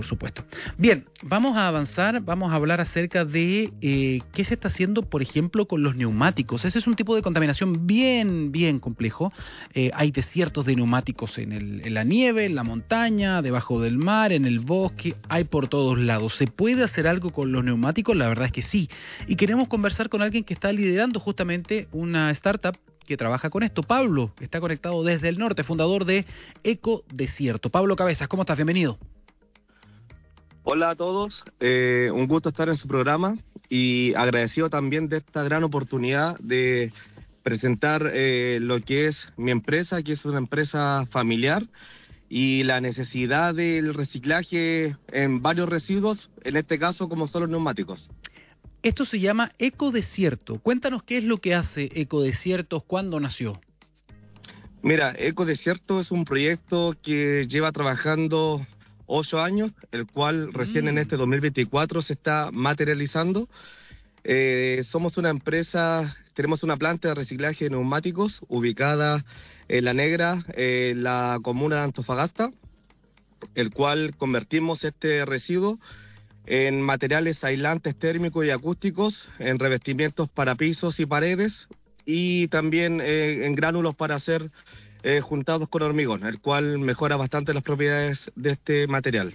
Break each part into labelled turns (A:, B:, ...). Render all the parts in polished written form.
A: Por supuesto. Bien, vamos a avanzar, vamos a hablar acerca de qué se está haciendo, por ejemplo, con los neumáticos. Ese es un tipo de contaminación bien complejo. Hay desiertos de neumáticos en la nieve, en la montaña, debajo del mar, en el bosque, hay por todos lados. ¿Se puede hacer algo con los neumáticos? La verdad es que sí. Y queremos conversar con alguien que está liderando justamente una startup que trabaja con esto. Pablo está conectado desde el norte, fundador de Ecodesierto. Pablo Cabezas, ¿cómo estás? Bienvenido.
B: Hola a todos, un gusto estar en su programa y agradecido también de esta gran oportunidad de presentar lo que es mi empresa, que es una empresa familiar, y la necesidad del reciclaje en varios residuos, en este caso como son los neumáticos.
A: Esto se llama Ecodesierto. Cuéntanos qué es lo que hace Ecodesiertos, cuándo nació.
B: Mira, Ecodesierto es un proyecto que lleva trabajando 8 años, el cual recién en este 2024 se está materializando. Somos una empresa, tenemos una planta de reciclaje de neumáticos ubicada en La Negra, en la comuna de Antofagasta, el cual convertimos este residuo en materiales aislantes térmicos y acústicos, en revestimientos para pisos y paredes, y también en gránulos para ser juntados con hormigón, el cual mejora bastante las propiedades de este material.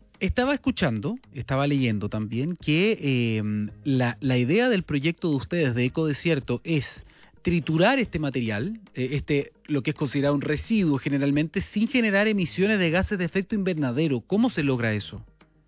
A: Estaba leyendo también que la idea del proyecto de ustedes de Ecodesierto es triturar este material, lo que es considerado un residuo generalmente, sin generar emisiones de gases de efecto invernadero. ¿Cómo se logra eso?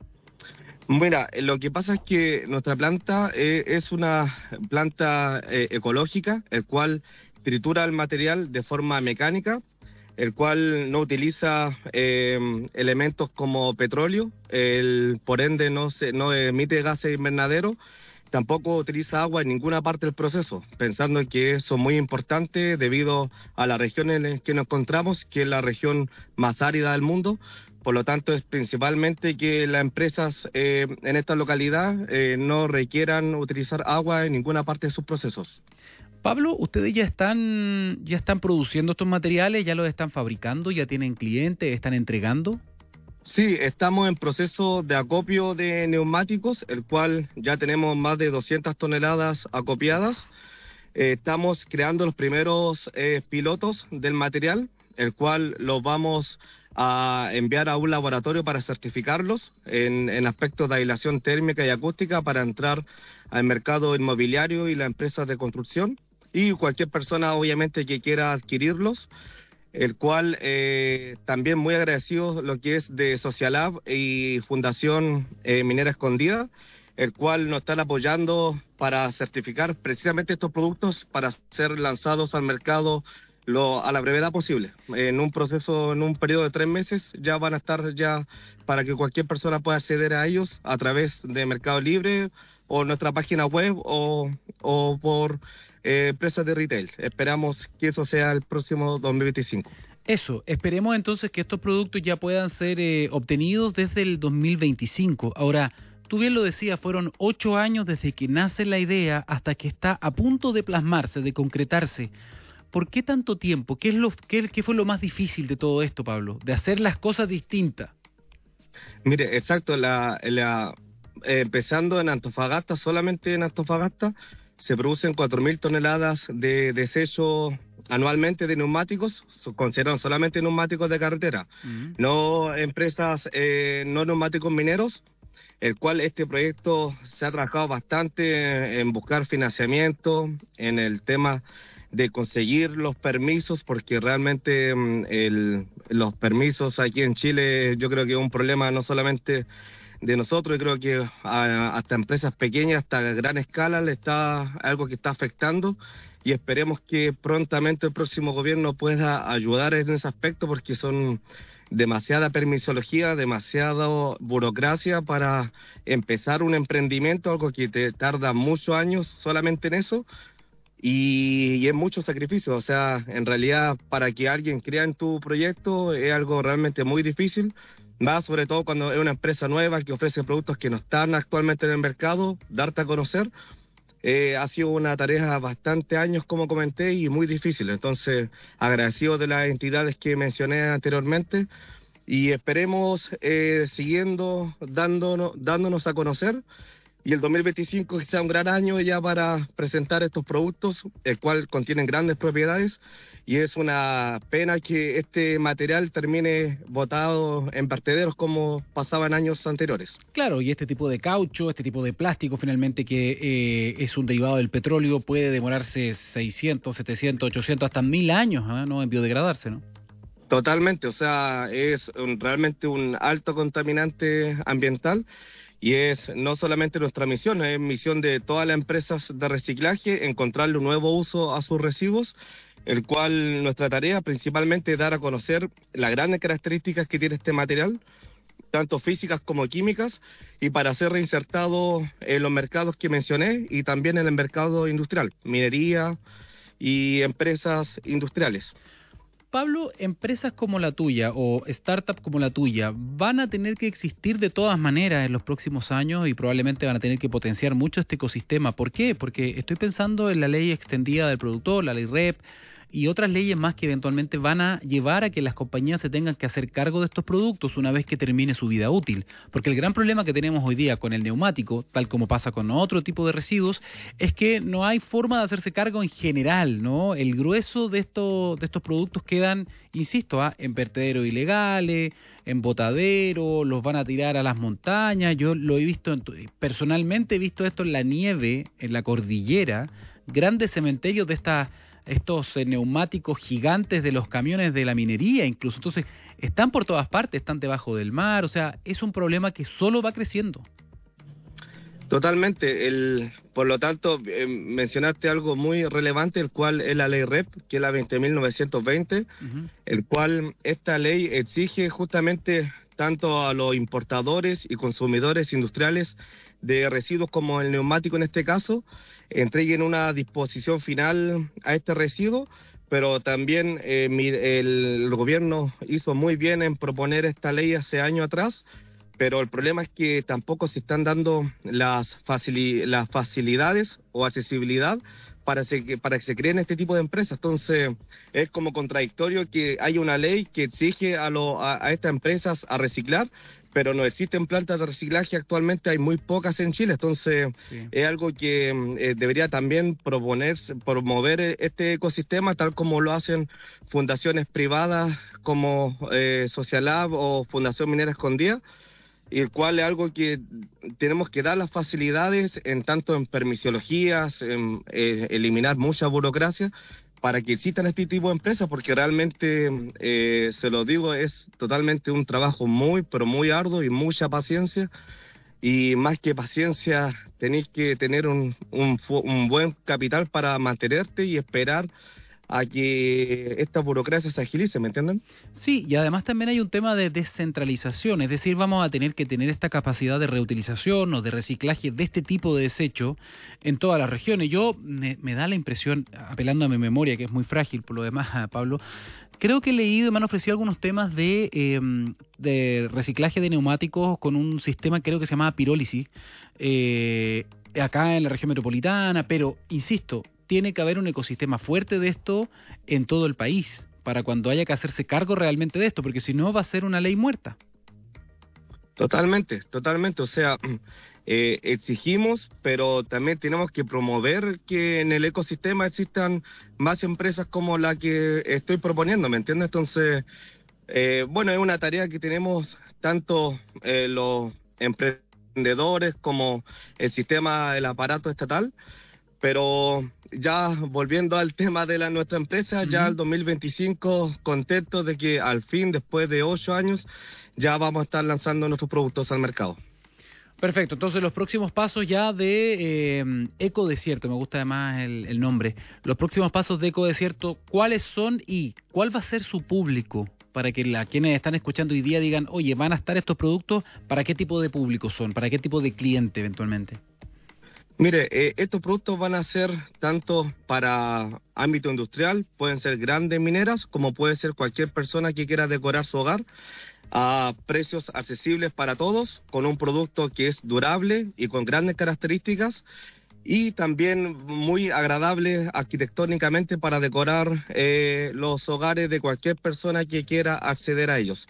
B: Mira, lo que pasa es que nuestra planta es una planta ecológica, el cual tritura el material de forma mecánica, el cual no utiliza elementos como petróleo, por ende no emite gases invernadero, tampoco utiliza agua en ninguna parte del proceso, pensando en que eso es muy importante debido a la región en la que nos encontramos, que es la región más árida del mundo. Por lo tanto, es principalmente que las empresas en esta localidad no requieran utilizar agua en ninguna parte de sus procesos.
A: Pablo, ustedes ya están produciendo estos materiales, ya los están fabricando, ya tienen clientes, están entregando.
B: Sí, estamos en proceso de acopio de neumáticos, el cual ya tenemos más de 200 toneladas acopiadas. Estamos creando los primeros pilotos del material, el cual los vamos a enviar a un laboratorio para certificarlos en aspectos de aislación térmica y acústica para entrar al mercado inmobiliario y las empresas de construcción. Y cualquier persona, obviamente, que quiera adquirirlos, el cual también muy agradecido lo que es de Socialab y Fundación Minera Escondida, el cual nos están apoyando para certificar precisamente estos productos para ser lanzados al mercado a la brevedad posible. En un proceso, en un periodo de 3 meses, ya van a estar ya para que cualquier persona pueda acceder a ellos a través de Mercado Libre o nuestra página web o por empresas de retail. Esperamos que eso sea el próximo 2025.
A: Eso, esperemos entonces que estos productos ya puedan ser obtenidos desde el 2025. Ahora, tú bien lo decías, fueron 8 años desde que nace la idea hasta que está a punto de plasmarse, de concretarse. ¿Por qué tanto tiempo? ¿Qué fue lo más difícil de todo esto, Pablo? De hacer las cosas distintas.
B: Mire, exacto, empezando en Antofagasta, solamente en Antofagasta, se producen 4.000 toneladas de desecho anualmente de neumáticos, considerados solamente neumáticos de carretera, no empresas, no neumáticos mineros, el cual este proyecto se ha trabajado bastante en buscar financiamiento, en el tema de conseguir los permisos, porque realmente los permisos aquí en Chile yo creo que es un problema no solamente de nosotros, yo creo que hasta empresas pequeñas, hasta a gran escala, le está algo que está afectando, y esperemos que prontamente el próximo gobierno pueda ayudar en ese aspecto, porque son demasiada permisología, demasiada burocracia para empezar un emprendimiento, algo que te tarda muchos años solamente en eso. Y es mucho sacrificio, o sea, en realidad para que alguien crea en tu proyecto es algo realmente muy difícil, más sobre todo cuando es una empresa nueva que ofrece productos que no están actualmente en el mercado, darte a conocer. Ha sido una tarea bastante años, como comenté, y muy difícil. Entonces, agradecido de las entidades que mencioné anteriormente, y esperemos siguiendo dándonos a conocer, y el 2025 que sea un gran año ya para presentar estos productos, el cual contienen grandes propiedades, y es una pena que este material termine botado en vertederos como pasaba en años anteriores.
A: Claro, y este tipo de caucho, este tipo de plástico finalmente que es un derivado del petróleo puede demorarse 600, 700, 800, hasta 1000 años, ¿no? En biodegradarse, ¿no?
B: Totalmente, o sea, es realmente un alto contaminante ambiental. Y es no solamente nuestra misión, es misión de todas las empresas de reciclaje, encontrarle un nuevo uso a sus residuos, el cual nuestra tarea principalmente es dar a conocer las grandes características que tiene este material, tanto físicas como químicas, y para ser reinsertado en los mercados que mencioné y también en el mercado industrial, minería y empresas industriales.
A: Pablo, empresas como la tuya o startups como la tuya van a tener que existir de todas maneras en los próximos años y probablemente van a tener que potenciar mucho este ecosistema. ¿Por qué? Porque estoy pensando en la ley extendida del productor, la ley REP y otras leyes más que eventualmente van a llevar a que las compañías se tengan que hacer cargo de estos productos una vez que termine su vida útil. Porque el gran problema que tenemos hoy día con el neumático, tal como pasa con otro tipo de residuos, es que no hay forma de hacerse cargo en general, ¿no? El grueso de estos productos quedan, insisto, en vertederos ilegales, en botaderos, los van a tirar a las montañas. Yo lo he visto, personalmente he visto esto en la nieve, en la cordillera, grandes cementerios de estos neumáticos gigantes de los camiones de la minería incluso. Entonces, están por todas partes, están debajo del mar, o sea, es un problema que solo va creciendo.
B: Totalmente, por lo tanto, mencionaste algo muy relevante, el cual es la ley REP, que es la 20.920, el cual esta ley exige justamente tanto a los importadores y consumidores industriales de residuos como el neumático en este caso, entreguen una disposición final a este residuo, pero también el gobierno hizo muy bien en proponer esta ley hace años atrás, pero el problema es que tampoco se están dando las facilidades o accesibilidad para que se creen este tipo de empresas. Entonces, es como contradictorio que haya una ley que exige a estas empresas a reciclar, pero no existen plantas de reciclaje actualmente, hay muy pocas en Chile. Entonces, sí, es algo que debería también promover este ecosistema, tal como lo hacen fundaciones privadas como Socialab o Fundación Minera Escondida, y el cual es algo que tenemos que dar las facilidades en tanto en permisologías, en eliminar mucha burocracia para que existan este tipo de empresas, porque realmente, se lo digo, es totalmente un trabajo muy, pero muy arduo y mucha paciencia, y más que paciencia tenéis que tener un buen capital para mantenerte y esperar a que esta burocracia se agilice, ¿me entienden?
A: Sí, y además también hay un tema de descentralización, es decir, vamos a tener que tener esta capacidad de reutilización o de reciclaje de este tipo de desecho en todas las regiones. Me da la impresión, apelando a mi memoria, que es muy frágil por lo demás, Pablo, creo que he leído y me han ofrecido algunos temas de reciclaje de neumáticos con un sistema, creo que se llama pirólisis, acá en la región metropolitana, pero, insisto, tiene que haber un ecosistema fuerte de esto en todo el país para cuando haya que hacerse cargo realmente de esto, porque si no va a ser una ley muerta.
B: Totalmente, totalmente. O sea, exigimos, pero también tenemos que promover que en el ecosistema existan más empresas como la que estoy proponiendo, ¿me entiendes? Entonces, bueno, es una tarea que tenemos tanto los emprendedores como el sistema, el aparato estatal. Pero ya volviendo al tema de nuestra empresa, ya el 2025 contento de que al fin, después de 8 años, ya vamos a estar lanzando nuestros productos al mercado.
A: Perfecto, entonces los próximos pasos ya de Ecodesierto, me gusta además el nombre, los próximos pasos de Ecodesierto, ¿cuáles son y cuál va a ser su público? Para que quienes están escuchando hoy día digan, oye, ¿van a estar estos productos? ¿Para qué tipo de público son? ¿Para qué tipo de cliente eventualmente?
B: Mire, estos productos van a ser tanto para ámbito industrial, pueden ser grandes mineras, como puede ser cualquier persona que quiera decorar su hogar, a precios accesibles para todos, con un producto que es durable y con grandes características, y también muy agradable arquitectónicamente para decorar los hogares de cualquier persona que quiera acceder a ellos.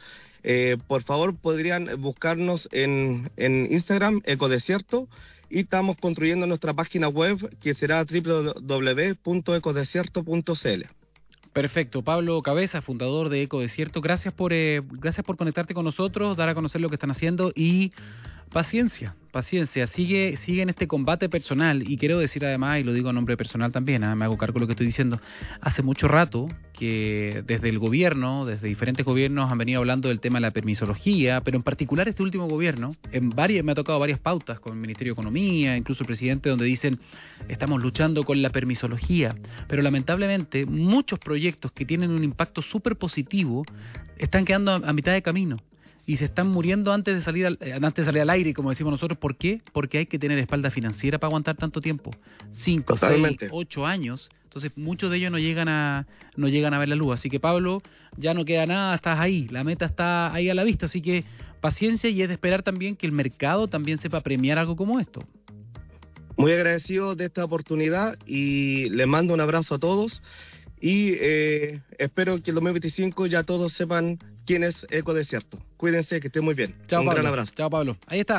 B: por favor podrían buscarnos en Instagram, Ecodesierto, y estamos construyendo nuestra página web que será www.ecodesierto.cl.
A: Perfecto. Pablo Cabeza, fundador de Ecodesierto, gracias por conectarte con nosotros, dar a conocer lo que están haciendo y paciencia, sigue en este combate personal. Y quiero decir además, y lo digo a nombre personal también, me hago cargo de lo que estoy diciendo, hace mucho rato que desde el gobierno, desde diferentes gobiernos han venido hablando del tema de la permisología, pero en particular este último gobierno, me ha tocado varias pautas con el Ministerio de Economía, incluso el presidente, donde dicen estamos luchando con la permisología, pero lamentablemente muchos proyectos que tienen un impacto súper positivo están quedando a mitad de camino. Y se están muriendo antes de salir al aire, como decimos nosotros. ¿Por qué? Porque hay que tener espalda financiera para aguantar tanto tiempo. 5, 6, 8 años. Entonces muchos de ellos no llegan a ver la luz. Así que Pablo, ya no queda nada, estás ahí. La meta está ahí a la vista. Así que paciencia, y es de esperar también que el mercado también sepa premiar algo como esto.
B: Muy agradecido de esta oportunidad y les mando un abrazo a todos. Y espero que el 2025 ya todos sepan quién es Ecodesierto. Cuídense, que estén muy bien.
A: Chao,
B: un
A: Pablo.
B: Gran abrazo.
A: Chao, Pablo. Ahí está.